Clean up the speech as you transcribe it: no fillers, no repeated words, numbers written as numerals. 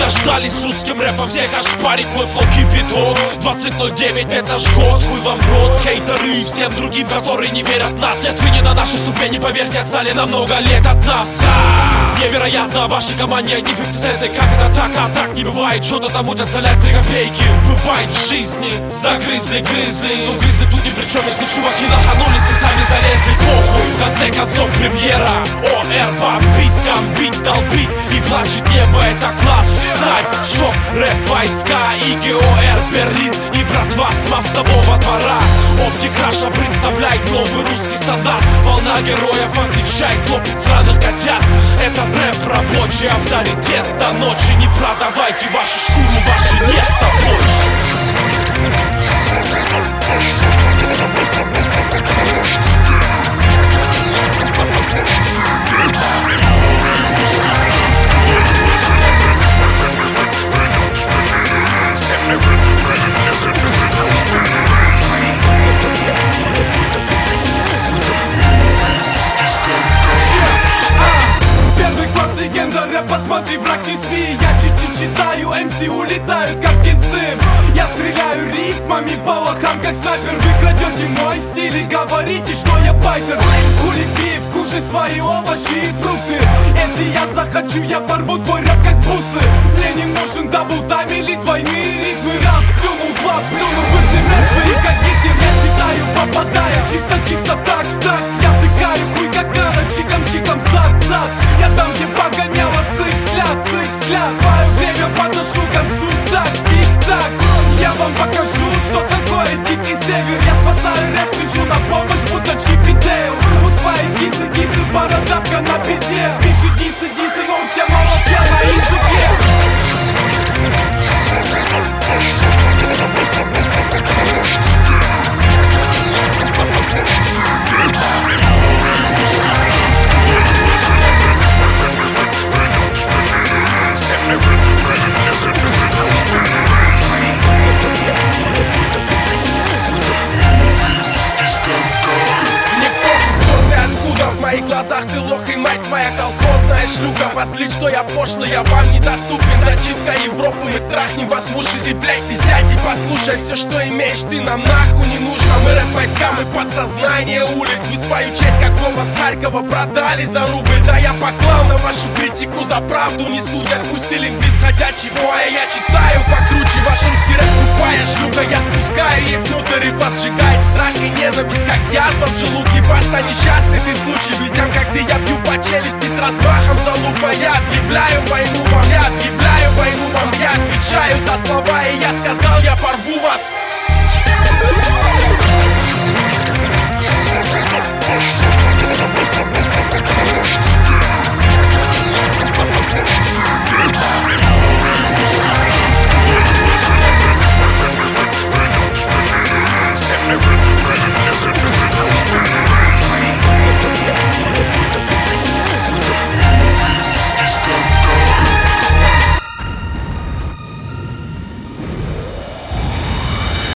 Дождались русским рэпом всех ошпарить, мой флоу кипяток. 2009 это наш год, хуй вам в рот. Хейтеры и всем другим, которые не верят в нас. Нет, вы не на нашей ступени, поверьте, отстали на много лет от нас. Невероятно, вашей команде не 50 центы. Как это так, а так не бывает. Что-то там утоцелять 3 копейки. Бывает в жизни, загрызли, грызли. Ну грызли тут ни при чем, если чуваки лоханулись и сами залезли. Похуй, в конце концов премьера. ОР бомбит, гамбит, долбит и плачет небо, это класс. Сайт, шок, рэп, войска и ГОР Берлин и братва с мостового двора. Оптик Раша представляет новый русский стандарт. Волна героев отвечает, топит сраных котят. Это рэп, рабочий авторитет. До ночи не продавайте вашу шкуру, вашей нет-то больше. Посмотри, враг, не спи, я читаю, МС улетают как птенцы. Я стреляю рифмами по лохам, как снайпер. Вы крадете мой стиль и говорите, что я байтер. Хули пив, кушай свои овощи и фрукты. Если я захочу, я порву твой рэп как бусы. Мне не нужен даблтайм или двойные рифмы. Раз плюнул, два плюнул, вы все мертвые, как Гитлер. Я читаю, попадая чисто в такт. Я втыкаю хуй как надо, чиком, зад. Я там, где погоняла взгляд. Твое время подношу к концу, так, тик-так. Я вам покажу, что такое дикий север. Я спасаю рэп, спешу на помощь, будто Чип и Дейл. У твоей кисы, бородавка на пизде. Пиши дисы, но у тебя мало фя на языке. В моих глазах ты лох и мать твоя колхозная шлюха. Послить, что я пошлый, я вам недоступен. Зачинка Европы, мы трахнем вас в уши. И, блядь, ты сядь и послушай. Все, что имеешь, ты нам нахуй не нужно. Мы рэп-войска, мы подсознание улиц. Вы свою честь, как Вова с Харькова, продали за рубль. Да я поклал на вашу критику за правду. Не судят, пусть ты лингвист ходячий боя. Я читаю покруче, ваш русский рэп тупая шлюха. Я спускаю ей внутрь и вас сжигает страх и ненависть, как язва в желудке. Баста, несчастный ты случай. Людям, как ты, я бью по челюсти с размахом залупа. Я объявляю войну